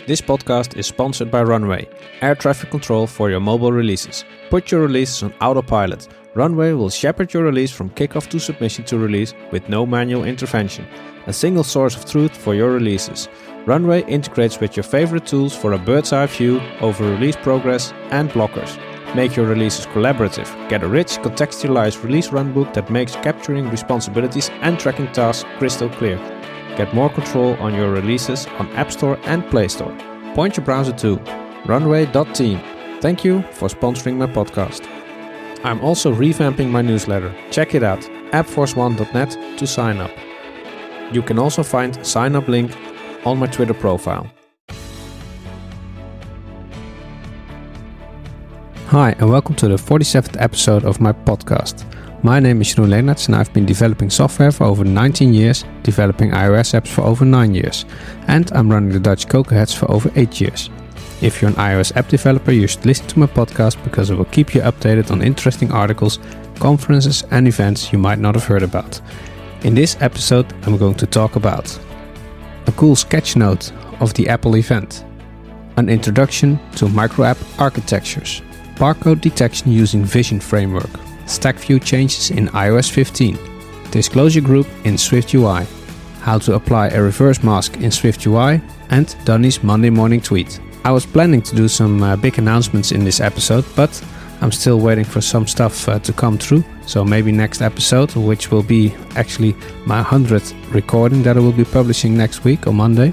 This podcast is sponsored by Runway, air traffic control for your mobile releases. Put your releases on autopilot. Runway will shepherd your release from kickoff to submission to release with no manual intervention. A single source of truth for your releases. Runway integrates with your favorite tools for a bird's eye view over release progress and blockers. Make your releases collaborative. Get a rich, contextualized release runbook that makes capturing responsibilities and tracking tasks crystal clear. Get more control on your releases on App Store and Play Store. Point your browser to runway.team. Thank you for sponsoring my podcast. I'm also revamping my newsletter. Check it out, appforce1.net to sign up. You can also find a sign up link on my Twitter profile. Hi and welcome to the 47th episode of my podcast. My name is Jeroen Leenaerts and I've been developing software for over 19 years, developing iOS apps for over 9 years, and I'm running the Dutch Cocoheads for over 8 years. If you're an iOS app developer, you should listen to my podcast because it will keep you updated on interesting articles, conferences and events you might not have heard about. In this episode, I'm going to talk about a cool sketch note of the Apple event, an introduction to micro-app architectures, barcode detection using Vision Framework, stack view changes in iOS 15, disclosure group in SwiftUI, how to apply a reverse mask in SwiftUI, and Donnie's Monday morning tweet. I was planning to do some big announcements in this episode, but I'm still waiting for some stuff to come through. So maybe next episode, which will be actually my 100th recording that I will be publishing next week on Monday.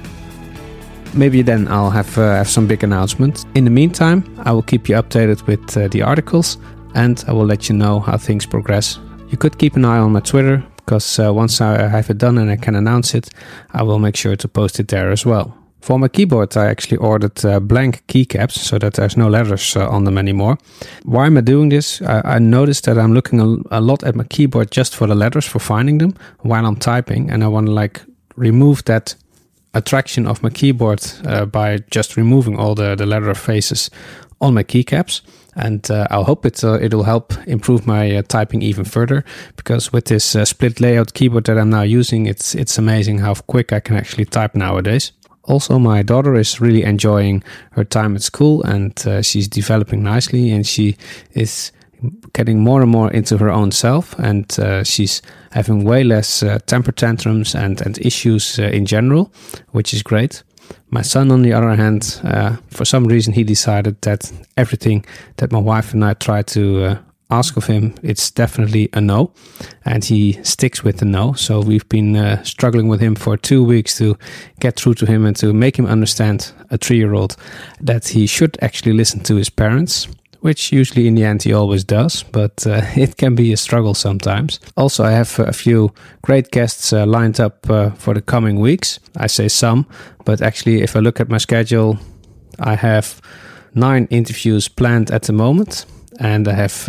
Maybe then I'll have some big announcements. In the meantime, I will keep you updated with the articles and I will let you know how things progress. You could keep an eye on my Twitter because once I have it done and I can announce it, I will make sure to post it there as well. For my keyboard, I actually ordered blank keycaps so that there's no letters on them anymore. Why am I doing this? I noticed that I'm looking a lot at my keyboard just for the letters, for finding them while I'm typing. And I want to remove that attraction of my keyboard by just removing all the letter faces on my keycaps. And I'll hope it'll help improve my typing even further, because with this split layout keyboard that I'm now using, it's amazing how quick I can actually type nowadays. Also, my daughter is really enjoying her time at school and she's developing nicely and she is getting more and more into her own self, and she's having way less temper tantrums and issues in general, which is great. My son, on the other hand, for some reason he decided that everything that my wife and I try to ask of him, it's definitely a no, and he sticks with the no. So we've been struggling with him for 2 weeks to get through to him and to make him understand, a 3-year-old, that he should actually listen to his parents, which usually in the end he always does, but it can be a struggle sometimes. Also, I have a few great guests lined up for the coming weeks. I say some, but actually if I look at my schedule, I have 9 interviews planned at the moment, and I have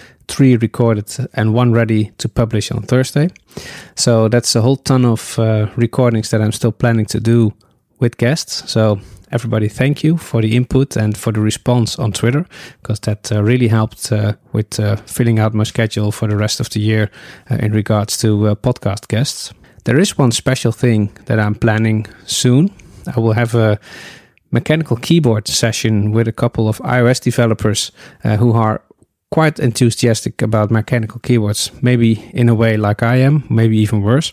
3 recorded and 1 ready to publish on Thursday. So that's a whole ton of recordings that I'm still planning to do with guests. So everybody, thank you for the input and for the response on Twitter, because that really helped with filling out my schedule for the rest of the year in regards to podcast guests. There is one special thing that I'm planning soon. I will have a mechanical keyboard session with a couple of iOS developers who are quite enthusiastic about mechanical keyboards, maybe in a way like I am, maybe even worse.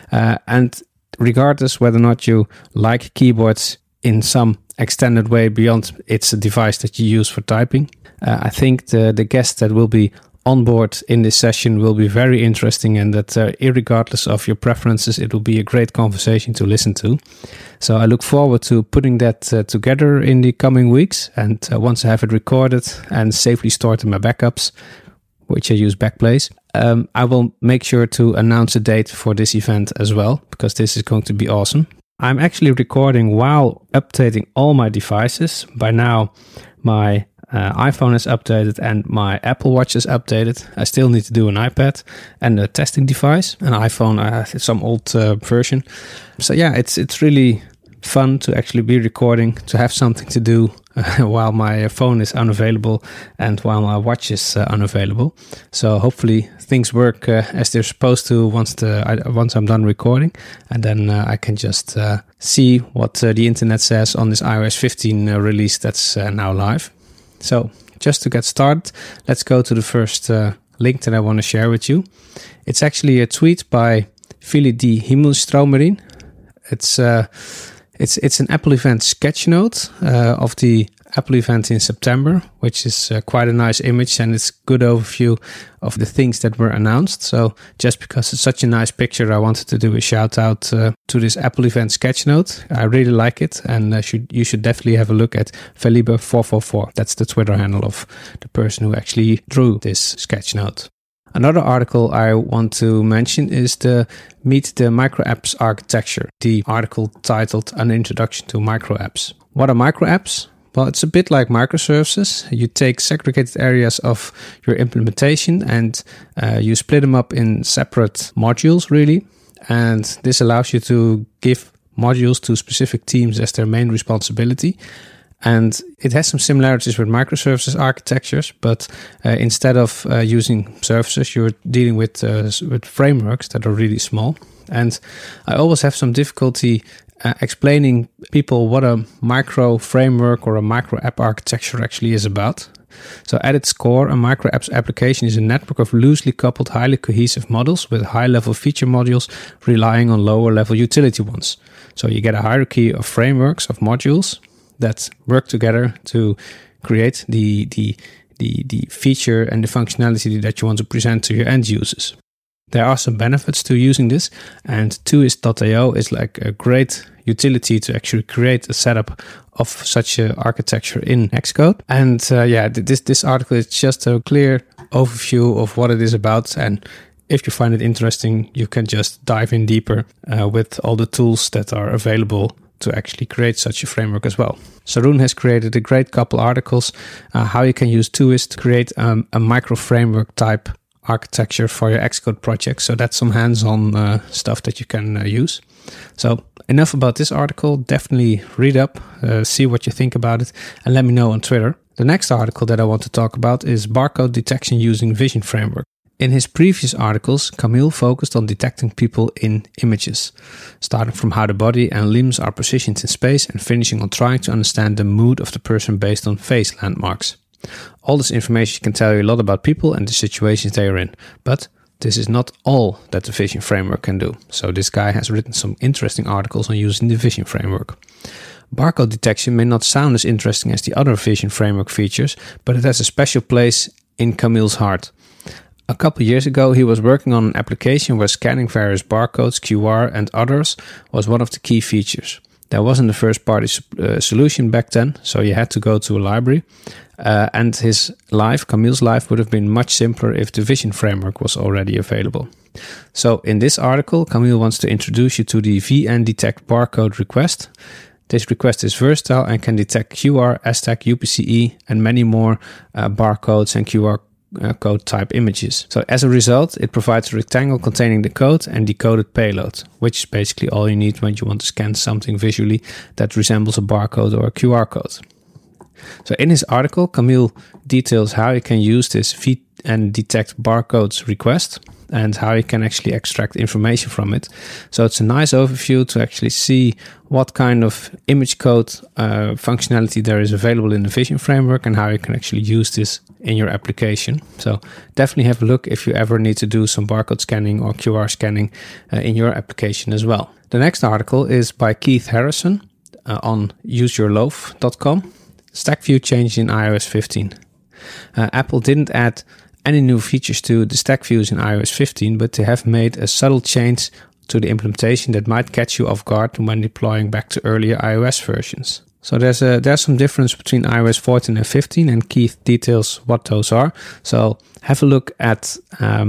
And regardless whether or not you like keyboards in some extended way beyond it's a device that you use for typing, I think the guests that will be on board in this session will be very interesting, and that irregardless of your preferences, it will be a great conversation to listen to. So I look forward to putting that together in the coming weeks, and once I have it recorded and safely stored in my backups, which I use Backblaze, I will make sure to announce a date for this event as well, because this is going to be awesome. I'm actually recording while updating all my devices. By now, my iPhone is updated and my Apple Watch is updated. I still need to do an iPad and a testing device. An iPhone, I have some old version. So yeah, it's really fun to actually be recording, to have something to do while my phone is unavailable and while my watch is unavailable. So hopefully things work as they're supposed to once I'm done recording, and then I can just see what the internet says on this iOS 15 release that's now live. So just to get started, let's go to the first link that I want to share with you. It's actually a tweet by Willy D. Himmelströmerin. It's an Apple event sketch note of the Apple event in September, which is quite a nice image, and it's a good overview of the things that were announced. So just because it's such a nice picture, I wanted to do a shout out to this Apple event sketch note. I really like it, and you should definitely have a look at Felipe444. That's the Twitter handle of the person who actually drew this sketch note. Another article I want to mention is the Meet the Microapps Architecture, the article titled An Introduction to Microapps. What are microapps? Well, it's a bit like microservices. You take segregated areas of your implementation and you split them up in separate modules, really. And this allows you to give modules to specific teams as their main responsibility. And it has some similarities with microservices architectures, but instead of using services, you're dealing with frameworks that are really small. And I always have some difficulty explaining people what a micro framework or a micro app architecture actually is about. So at its core, a micro apps application is a network of loosely coupled, highly cohesive models with high-level feature modules relying on lower-level utility ones. So you get a hierarchy of frameworks, of modules, that work together to create the feature and the functionality that you want to present to your end users. There are some benefits to using this, and Toist.io is like a great utility to actually create a setup of such an architecture in Xcode. And this article is just a clear overview of what it is about, and if you find it interesting, you can just dive in deeper with all the tools that are available to actually create such a framework as well. Sarun has created a great couple articles how you can use Toist to create a micro framework type architecture for your Xcode project. So that's some hands-on stuff that you can use. So enough about this article. Definitely read up, see what you think about it, and let me know on Twitter. The next article that I want to talk about is barcode detection using Vision Framework. In his previous articles, Camille focused on detecting people in images, starting from how the body and limbs are positioned in space and finishing on trying to understand the mood of the person based on face landmarks. All this information can tell you a lot about people and the situations they are in, but this is not all that the Vision Framework can do. So this guy has written some interesting articles on using the Vision Framework. Barcode detection may not sound as interesting as the other Vision Framework features, but it has a special place in Camille's heart. A couple of years ago, he was working on an application where scanning various barcodes, QR, and others was one of the key features. There wasn't a first-party solution back then, so you had to go to a library. And Camille's life, would have been much simpler if the Vision Framework was already available. So in this article, Camille wants to introduce you to the VN Detect Barcode request. This request is versatile and can detect QR, STAC, UPCE, and many more barcodes and QR code type images. So as a result, it provides a rectangle containing the code and decoded payload, which is basically all you need when you want to scan something visually that resembles a barcode or a QR code. So in his article, Camille details how you can use this VN Detect Barcodes request and how you can actually extract information from it. So it's a nice overview to actually see what kind of image code functionality there is available in the Vision Framework and how you can actually use this in your application. So definitely have a look if you ever need to do some barcode scanning or QR scanning in your application as well. The next article is by Keith Harrison on useyourloaf.com. Stack view changes in iOS 15. Apple didn't add any new features to the stack views in iOS 15, but they have made a subtle change to the implementation that might catch you off guard when deploying back to earlier iOS versions. So there's some difference between iOS 14 and 15, and Keith details what those are. So have a look at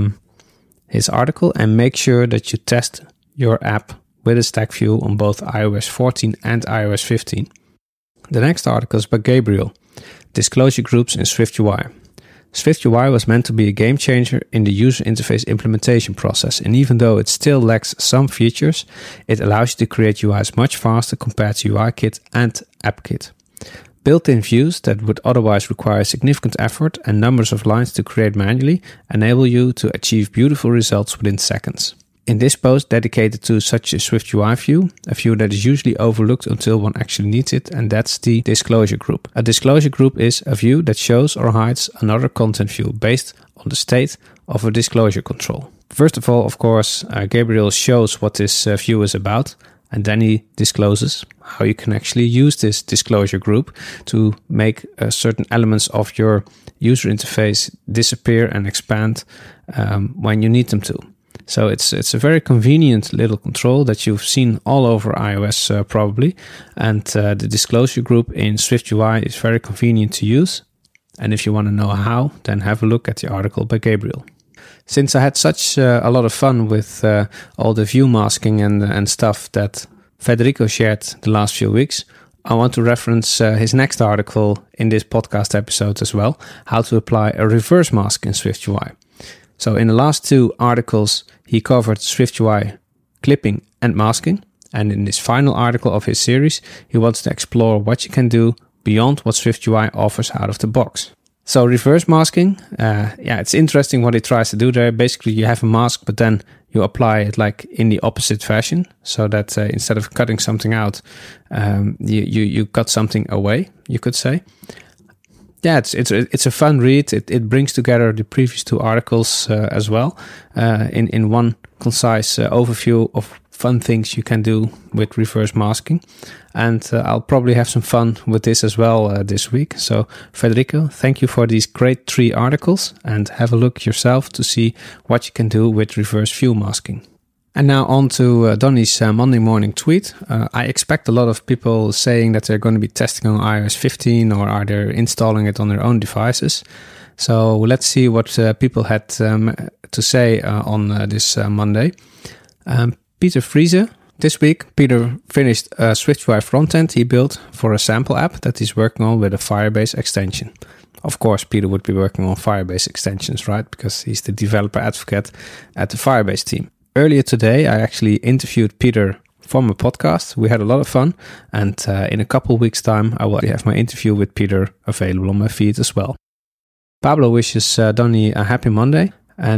his article and make sure that you test your app with a stack view on both iOS 14 and iOS 15. The next article is by Gabriel, Disclosure Groups in SwiftUI. SwiftUI was meant to be a game changer in the user interface implementation process, and even though it still lacks some features, it allows you to create UIs much faster compared to UIKit and AppKit. Built-in views that would otherwise require significant effort and numbers of lines to create manually enable you to achieve beautiful results within seconds. In this post dedicated to such a SwiftUI view, a view that is usually overlooked until one actually needs it, and that's the disclosure group. A disclosure group is a view that shows or hides another content view based on the state of a disclosure control. First of all, of course, Gabriel shows what this view is about, and then he discloses how you can actually use this disclosure group to make certain elements of your user interface disappear and expand when you need them to. So it's a very convenient little control that you've seen all over iOS probably, and the disclosure group in SwiftUI is very convenient to use. And if you want to know how, then have a look at the article by Gabriel. Since I had such a lot of fun with all the view masking and stuff that Federico shared the last few weeks, I want to reference his next article in this podcast episode as well, how to apply a reverse mask in SwiftUI. So in the last two articles, he covered SwiftUI clipping and masking. And in this final article of his series, he wants to explore what you can do beyond what SwiftUI offers out of the box. So reverse masking, it's interesting what he tries to do there. Basically, you have a mask, but then you apply it like in the opposite fashion, so that instead of cutting something out, you cut something away, you could say. Yeah, it's a fun read. It brings together the previous two articles as well in one concise overview of fun things you can do with reverse masking. And I'll probably have some fun with this as well this week. So Federico, thank you for these great 3 articles, and have a look yourself to see what you can do with reverse view masking. And now on to Donnie's Monday morning tweet. I expect a lot of people saying that they're going to be testing on iOS 15 or are they installing it on their own devices. So let's see what people had to say on this Monday. Peter Friese. This week, Peter finished a SwiftUI frontend he built for a sample app that he's working on with a Firebase extension. Of course, Peter would be working on Firebase extensions, right? Because he's the developer advocate at the Firebase team. Earlier today, I actually interviewed Peter for my podcast. We had a lot of fun, and in a couple of weeks' time, I will have my interview with Peter available on my feed as well. Pablo wishes Donnie a happy Monday,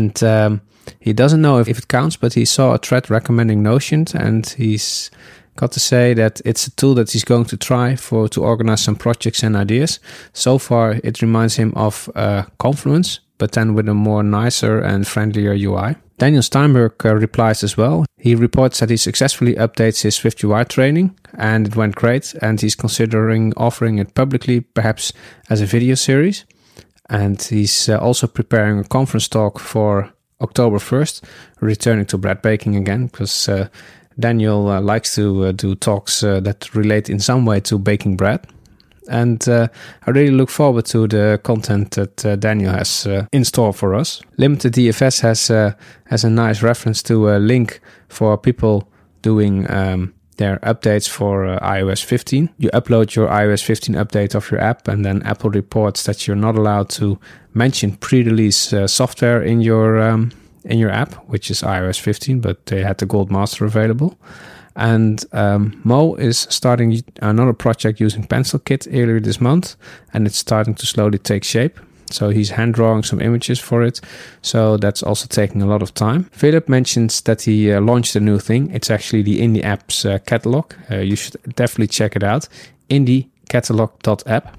and he doesn't know if it counts, but he saw a thread recommending Notion, and he's got to say that it's a tool that he's going to try to organize some projects and ideas. So far, it reminds him of Confluence, but then with a more nicer and friendlier UI. Daniel Steinberg replies as well. He reports that he successfully updates his SwiftUI training, and it went great, and he's considering offering it publicly, perhaps as a video series. And he's also preparing a conference talk for October 1st, returning to bread baking again, because Daniel likes to do talks that relate in some way to baking bread. And I really look forward to the content that Daniel has in store for us. Limited DFS has a nice reference to a link for people doing their updates for iOS 15. You upload your iOS 15 update of your app, and then Apple reports that you're not allowed to mention pre-release software in your app, which is iOS 15, but they had the Gold Master available. And Mo is starting another project using PencilKit earlier this month, and it's starting to slowly take shape. So he's hand drawing some images for it. So that's also taking a lot of time. Philip mentions that he launched a new thing. It's actually the Indie Apps catalog. You should definitely check it out. indiecatalog.app.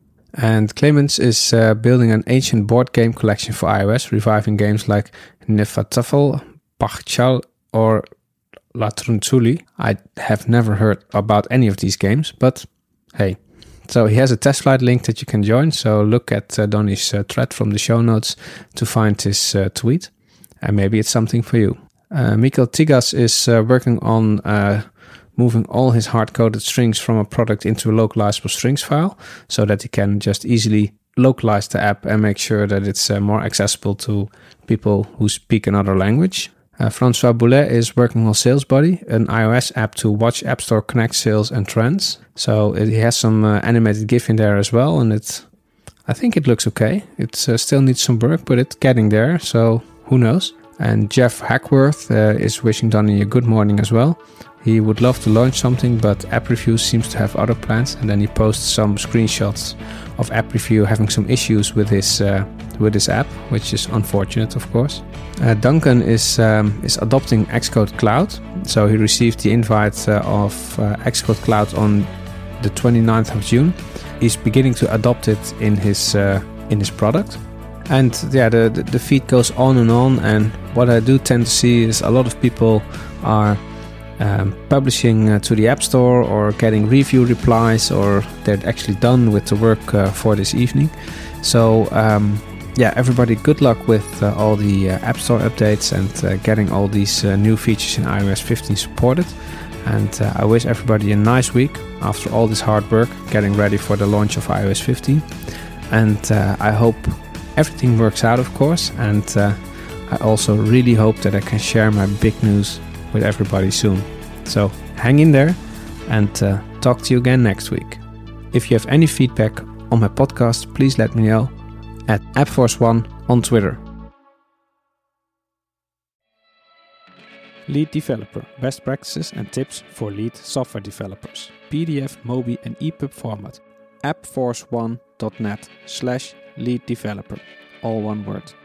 And Clemens is building an ancient board game collection for iOS, reviving games like Nefatafel, Pachal, or La Trunzuli. I have never heard about any of these games, but hey. So he has a test flight link that you can join. So look at Donnie's thread from the show notes to find his tweet. And maybe it's something for you. Mikkel Tigas is working on moving all his hard-coded strings from a product into a localizable strings file, so that he can just easily localize the app and make sure that it's more accessible to people who speak another language. Francois Boulet is working on Sales Buddy, an iOS app to watch App Store Connect sales and trends. So he has some animated GIF in there as well, and I think it looks okay. It still needs some work, but it's getting there, so who knows. And Jeff Hackworth is wishing Donny a good morning as well. He would love to launch something, but AppReview seems to have other plans. And then he posts some screenshots of AppReview having some issues with his app, which is unfortunate, of course. Duncan is adopting Xcode Cloud. So he received the invite of Xcode Cloud on the 29th of June. He's beginning to adopt it in his product. And yeah, the feed goes on. And what I do tend to see is a lot of people are publishing to the App Store or getting review replies, or they're actually done with the work for this evening. So everybody, good luck with all the App Store updates and getting all these new features in iOS 15 supported. And I wish everybody a nice week after all this hard work getting ready for the launch of iOS 15. And I hope everything works out, of course. And I also really hope that I can share my big news with everybody soon. So hang in there, and talk to you again next week. If you have any feedback on my podcast, please let me know at AppForce1 on Twitter. Lead Developer, best practices and tips for lead software developers. PDF, Mobi and EPUB format. appforce1.net/lead developer. All one word.